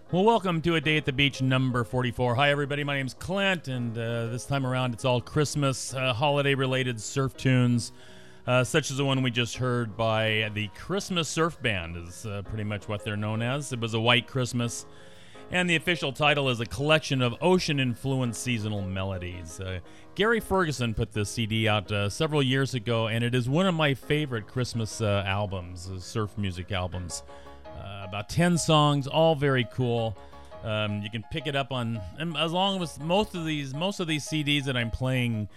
Well, welcome to A Day at the Beach number 44. Hi, everybody. My name's Clint, and this time around it's all Christmas, holiday-related surf tunes, such as the one we just heard by the Christmas Surf Band is pretty much what they're known as. It was a White Christmas, and the official title is a collection of ocean-influenced seasonal melodies. Gary Ferguson put this CD out several years ago, and it is one of my favorite Christmas albums, surf music albums. About 10 songs, all very cool. You can pick it up on, as long as most of these CDs that I'm playing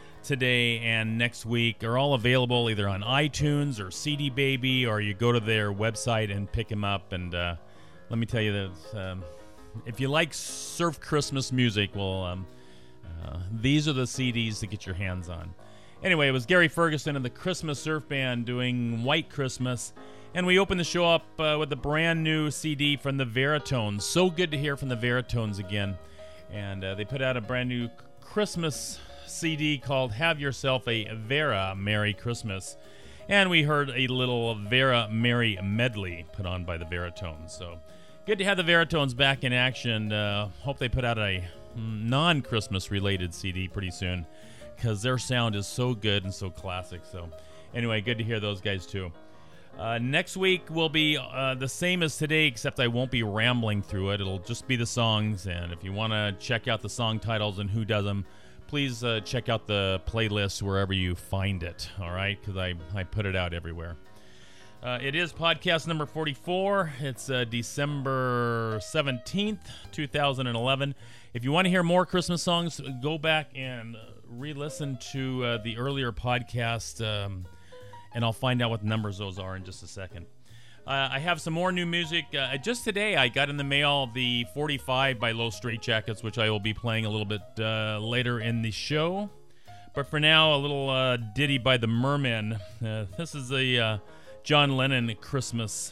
today and next week are all available either on iTunes or CD Baby, or you go to their website and pick them up. And let me tell you that if you like surf Christmas music, well, these are the CDs to get your hands on. Anyway, it was Gary Ferguson and the Christmas Surf Band doing White Christmas. And we opened the show up with a brand new CD from the Veritones. So good to hear from the Veritones again. And they put out a brand new Christmas CD called Have Yourself a Vera Merry Christmas. And we heard a little Vera Merry medley put on by the Veritones. So good to have the Veritones back in action. Hope they put out a non-Christmas related CD pretty soon, because their sound is so good and so classic. So anyway, good to hear those guys too. Next week will be the same as today, except I won't be rambling through it. It'll just be the songs, and if you want to check out the song titles and who does them, please check out the playlist wherever you find it, all right? Because I put it out everywhere. It is podcast number 44. It's December 17th, 2011. If you want to hear more Christmas songs, go back and re-listen to the earlier podcast, and I'll find out what numbers those are in just a second. I have some more new music. Just today, I got in the mail the 45 by Low Straitjackets, which I will be playing a little bit later in the show. But for now, a little ditty by the Mermen. This is a John Lennon Christmas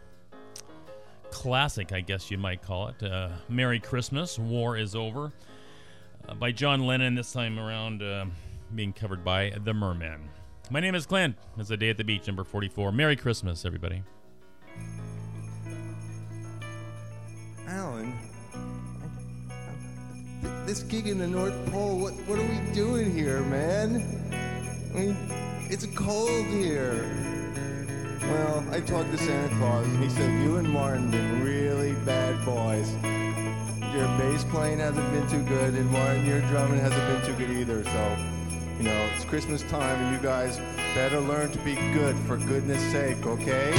classic, I guess you might call it. Merry Christmas, War is Over. By John Lennon, this time around being covered by the Mermen. My name is Clint. It's A Day at the Beach, number 44. Merry Christmas, everybody. Alan, this gig in the North Pole, what are we doing here, man? I mean, it's cold here. Well, I talked to Santa Claus, and he said you and Martin been really bad boys. Your bass playing hasn't been too good, and Martin, your drumming hasn't been too good either, so... You know, it's Christmas time, and you guys better learn to be good, for goodness sake, okay?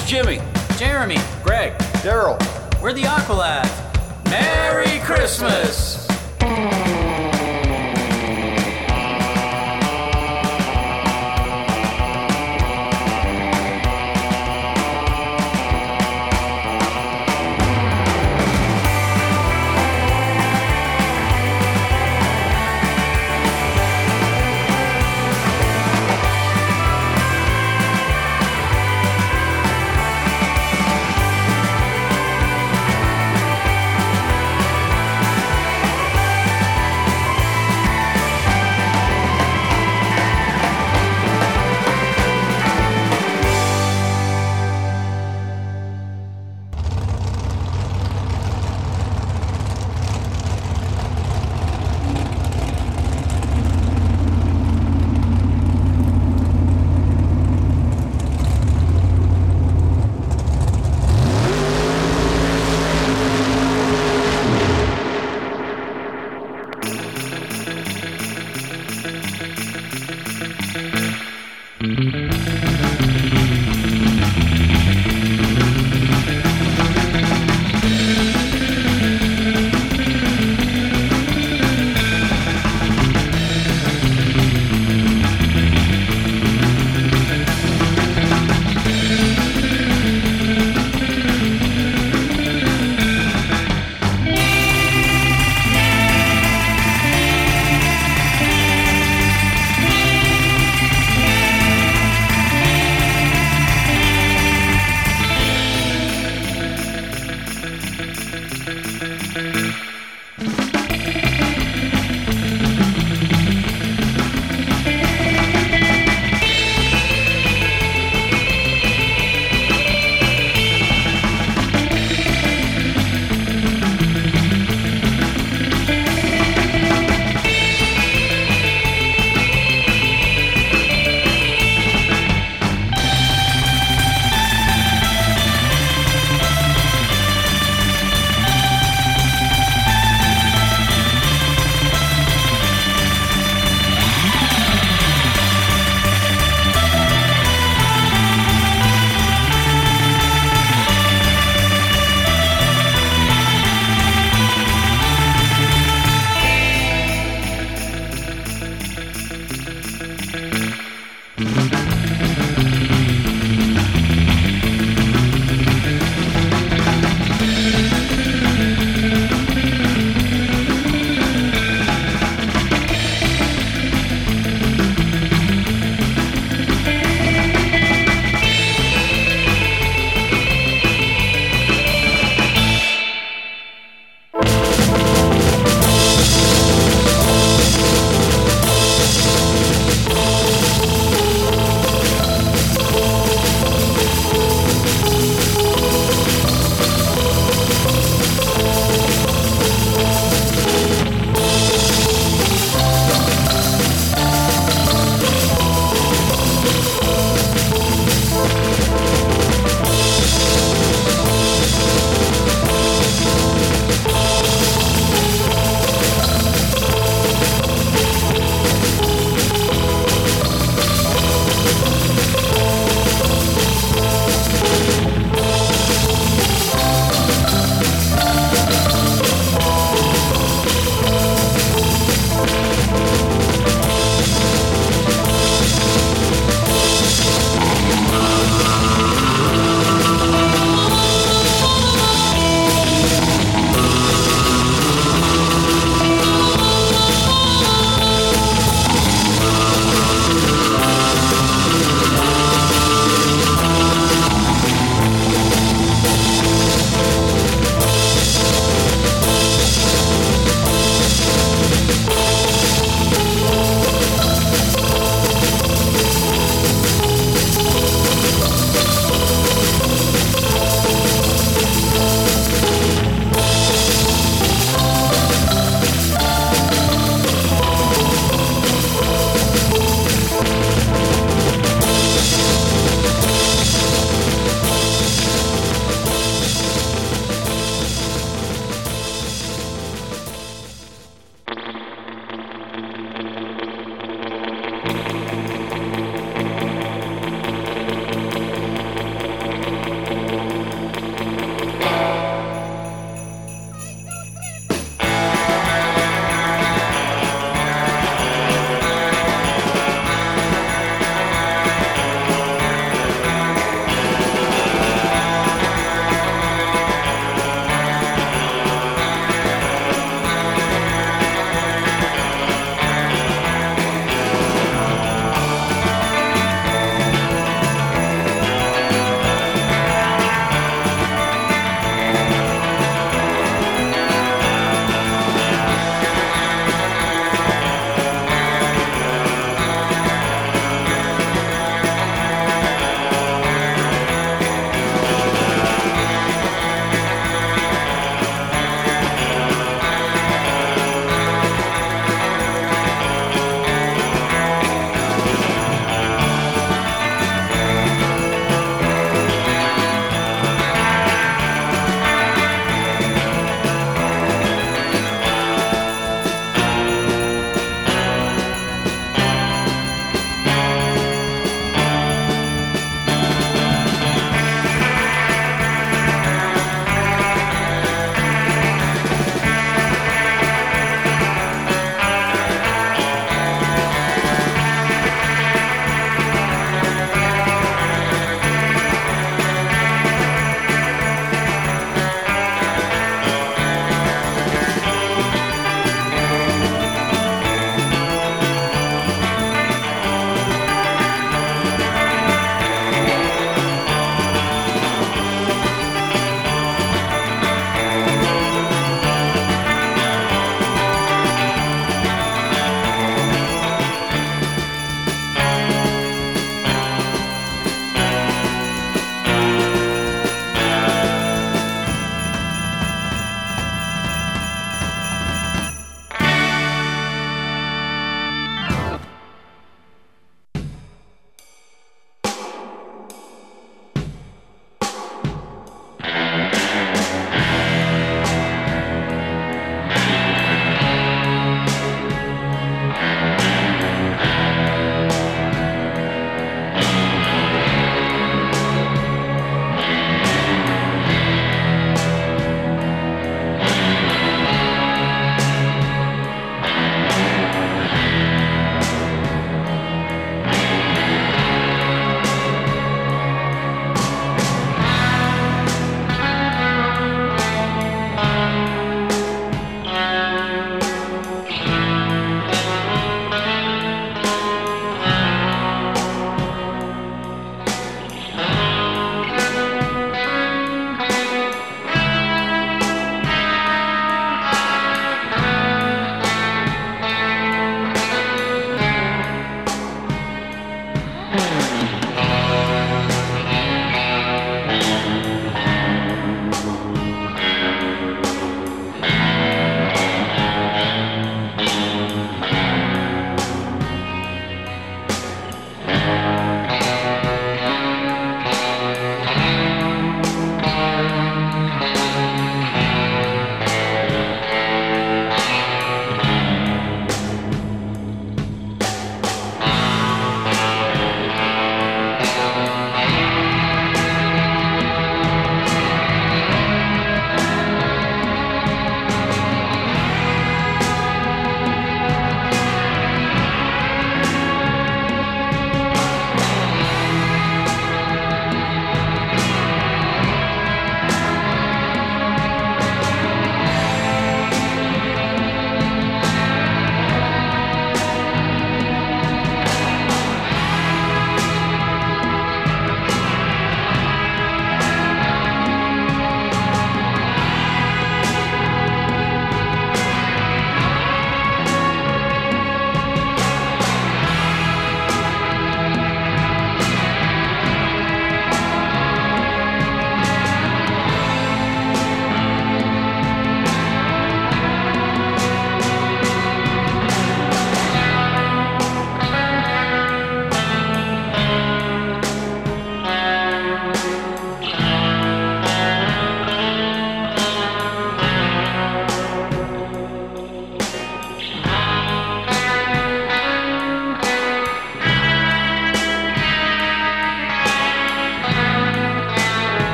is Jimmy, Jeremy, Greg, Daryl. we're the Aqualads. Merry Christmas!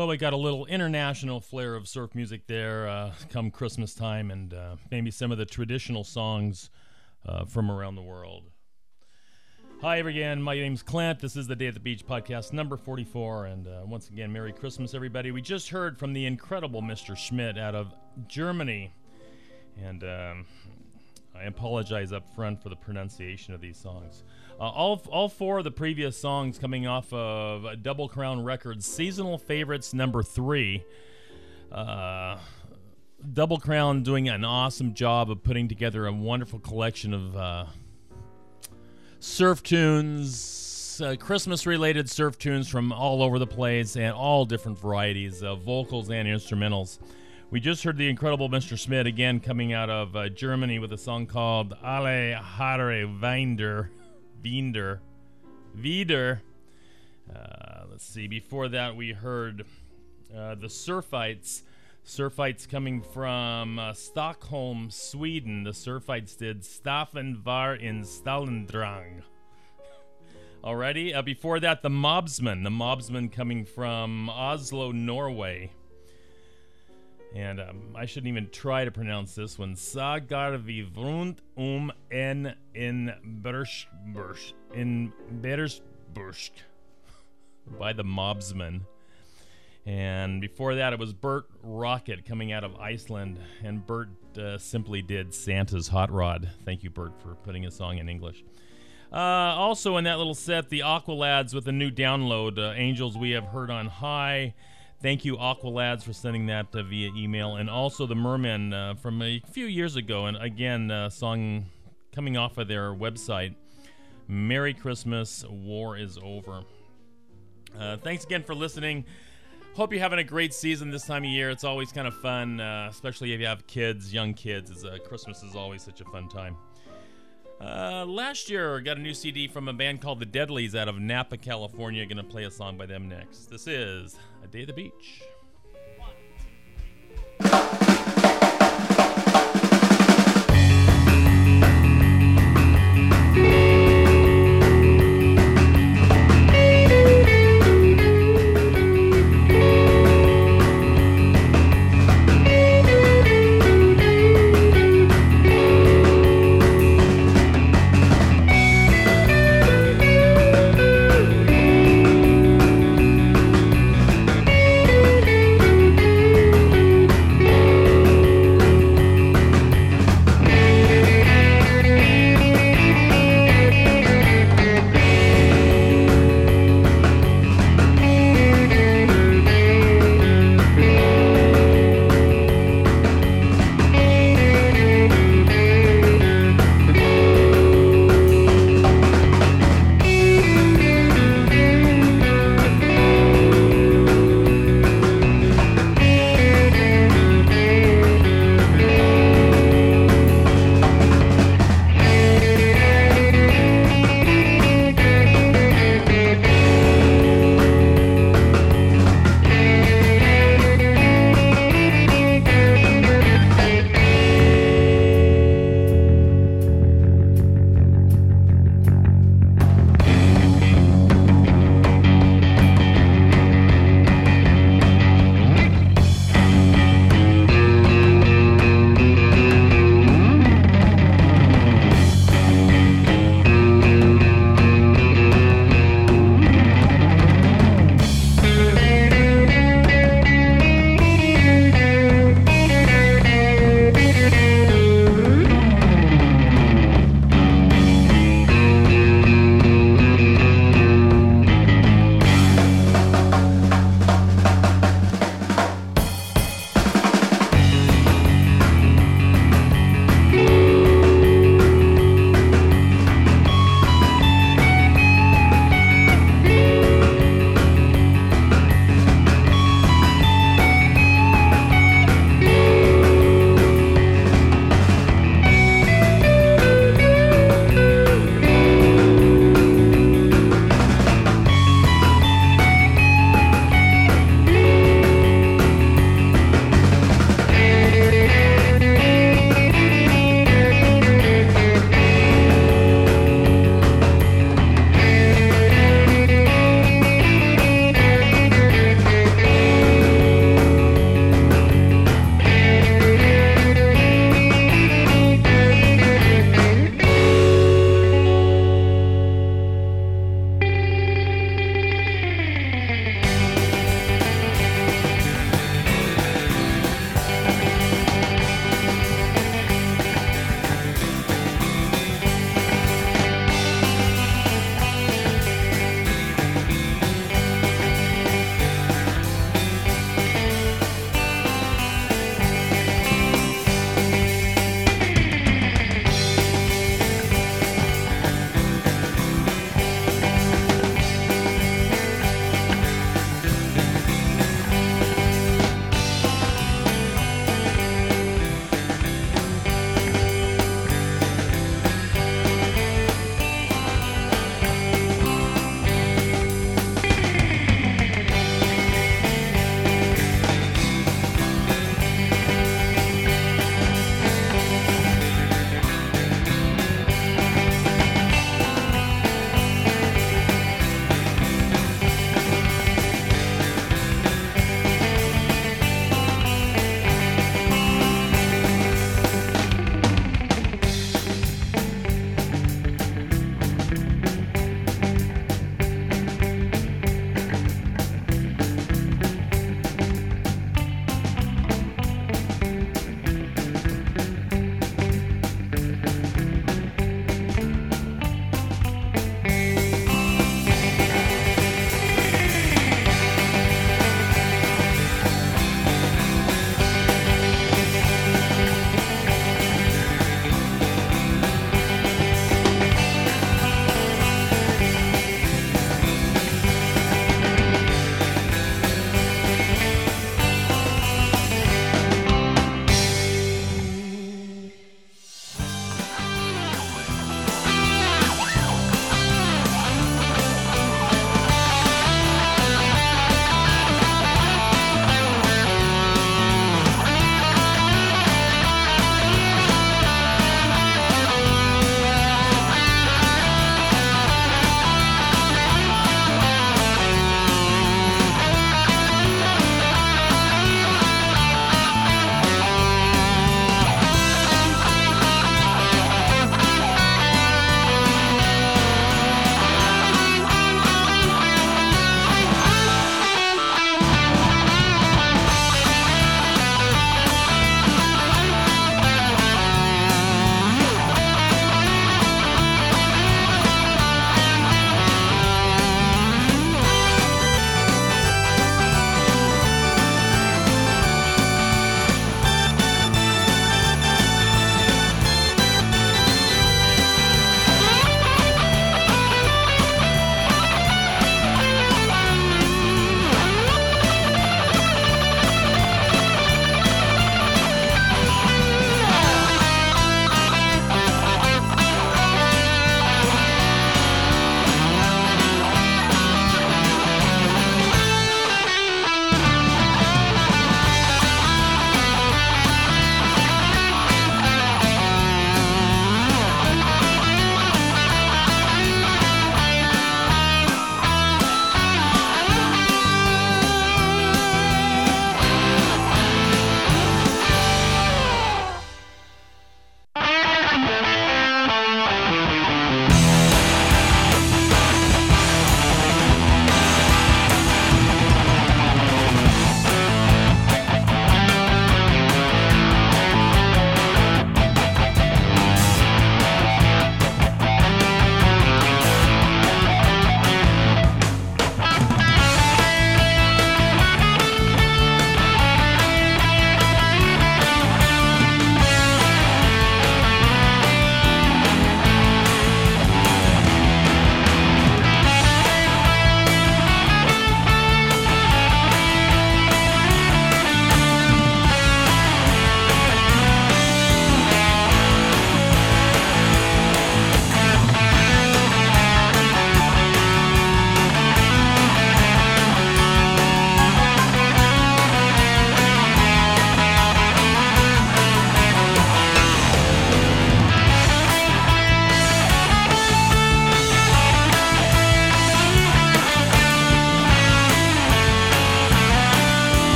Well, we got a little international flair of surf music there come Christmas time, and maybe some of the traditional songs from around the world. Hi again, my name's Clint. This is the Day at the Beach podcast number 44, and once again, Merry Christmas, everybody. We just heard from the incredible Mr. Schmidt out of Germany, and I apologize up front for the pronunciation of these songs. All four of the previous songs coming off of Double Crown Records, Seasonal Favorites number 3. Double Crown doing an awesome job of putting together a wonderful collection of surf tunes, Christmas-related surf tunes from all over the place and all different varieties of vocals and instrumentals. We just heard the incredible Mr. Schmidt again coming out of Germany with a song called Alle Haare Wieder. Let's see. Before that, we heard the Surfites. Surfites coming from Stockholm, Sweden. The Surfites did Staffen var in Stallendrang. Alrighty. Before that, the Mobsmen. The Mobsmen coming from Oslo, Norway. And I shouldn't even try to pronounce this one. Sagar vi vrund en in Bersburg by the Mobsmen. And before that, it was Bert Rocket coming out of Iceland. And Bert simply did Santa's Hot Rod. Thank you, Bert, for putting a song in English. Also in that little set, the Aqualads with a new download, Angels We Have Heard on High. Thank you, Aqualads, for sending that via email. And also the Mermen from a few years ago. And again, a song coming off of their website, Merry Christmas, War is Over. Thanks again for listening. Hope you're having a great season this time of year. It's always kind of fun, especially if you have kids, young kids. Christmas is always such a fun time. Last year, I got a new CD from a band called The Deadlies out of Napa, California. Going to play a song by them next. This is A Day at the Beach.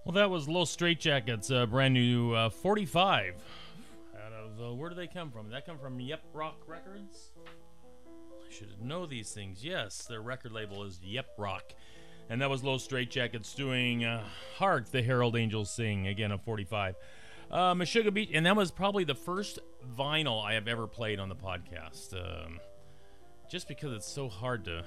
Well, that was Los Straitjackets, brand new 45. Out of, where do they come from? Did that come from Yep Rock Records? I should know these things. Yes, their record label is Yep Rock. And that was Los Straitjackets doing Hark the Herald Angels Sing, again, a 45. Meshuggah Beach, and that was probably the first vinyl I have ever played on the podcast. Just because it's so hard to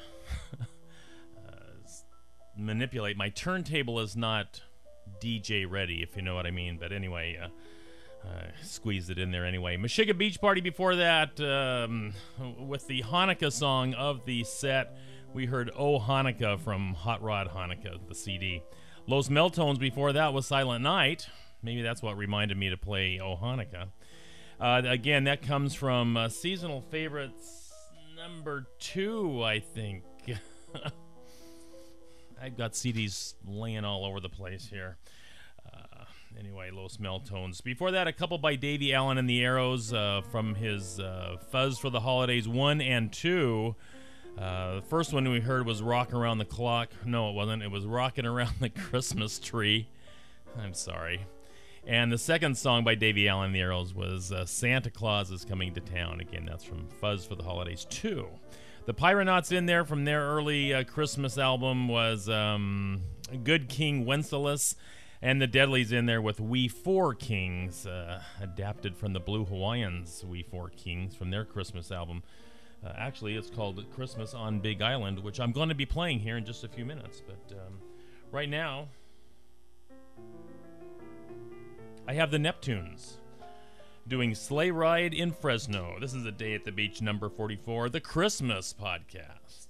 manipulate. My turntable is not DJ ready, if you know what I mean. But anyway, squeezed it in there anyway. Meshuggah Beach Party before that, with the Hanukkah song of the set. We heard Oh Hanukkah from Hot Rod Hanukkah, the CD. Los Meltones before that was Silent Night. Maybe that's what reminded me to play Oh Hanukkah. Again, that comes from Seasonal Favorites number 2, I think. I've got CDs laying all over the place here. Anyway, Los Meltones. Before that, a couple by Davey Allen and the Arrows from his Fuzz for the Holidays 1 and 2. The first one we heard was Rockin' Around the Clock. No, it wasn't. It was Rockin' Around the Christmas Tree. I'm sorry. And the second song by Davey Allen and the Arrows was Santa Claus is Coming to Town. Again, that's from Fuzz for the Holidays 2. The Pyronauts in there from their early Christmas album was Good King Wenceslas. And the Deadlies in there with We Four Kings, adapted from the Blue Hawaiians' We Four Kings from their Christmas album. Actually, it's called Christmas on Big Island, which I'm going to be playing here in just a few minutes. But right now, I have the Neptunes doing Sleigh Ride in Fresno. This is A Day at the Beach number 44, the Christmas podcast.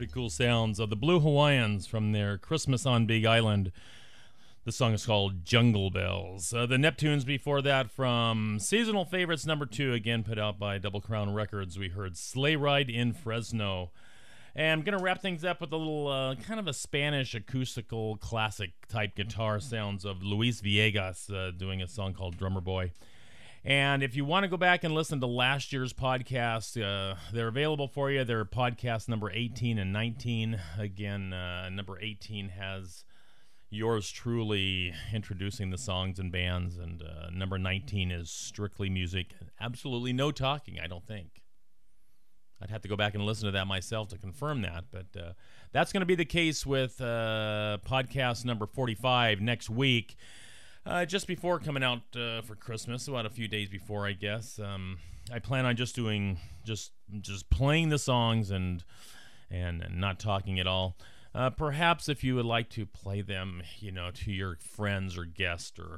Pretty cool sounds of the Blue Hawaiians from their Christmas on Big Island. The song is called Jungle Bells. The Neptunes before that from Seasonal Favorites number 2, again put out by Double Crown Records. We heard Sleigh Ride in Fresno. And I'm going to wrap things up with a little kind of a Spanish acoustical classic type guitar sounds of Luis Villegas doing a song called Drummer Boy. And if you want to go back and listen to last year's podcast, they're available for you. They're podcast number 18 and 19. Again, number 18 has yours truly introducing the songs and bands, and number 19 is strictly music. Absolutely no talking, I don't think. I'd have to go back and listen to that myself to confirm that, but that's going to be the case with podcast number 45 next week. Just before coming out for Christmas, about a few days before, I guess. I plan on just doing just playing the songs and not talking at all. Perhaps if you would like to play them, to your friends or guests or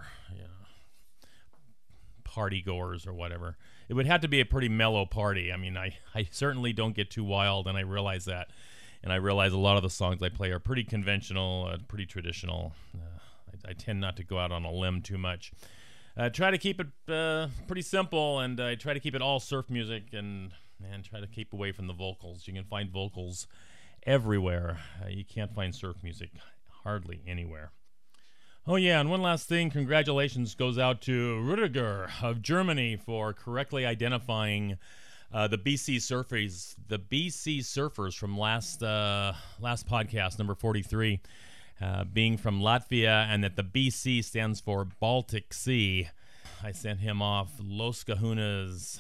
party goers or whatever, it would have to be a pretty mellow party. I mean, I certainly don't get too wild, and I realize that. And I realize a lot of the songs I play are pretty conventional, pretty traditional. I tend not to go out on a limb too much. Try to keep it pretty simple, and I try to keep it all surf music and try to keep away from the vocals. You can find vocals everywhere. You can't find surf music hardly anywhere. Oh yeah, and one last thing. Congratulations goes out to Rudiger of Germany for correctly identifying the BC Surfers from last podcast, number 43. Being from Latvia, and that the BC stands for Baltic Sea. I sent him off Los Cajunas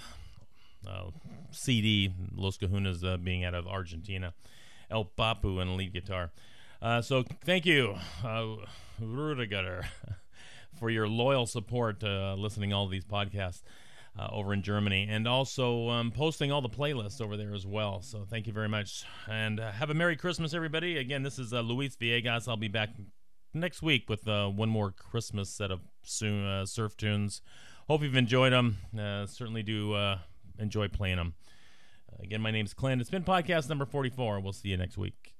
CD, Los Cajunas being out of Argentina, El Papu and lead guitar. So thank you, Rudiger, for your loyal support listening to all these podcasts over in Germany, and also posting all the playlists over there as well. So thank you very much, and have a Merry Christmas, everybody. Again, this is Luis Villegas. I'll be back next week with one more Christmas set of surf tunes. Hope you've enjoyed them. Certainly do enjoy playing them. Again, my name's Clint. It's been podcast number 44. We'll see you next week.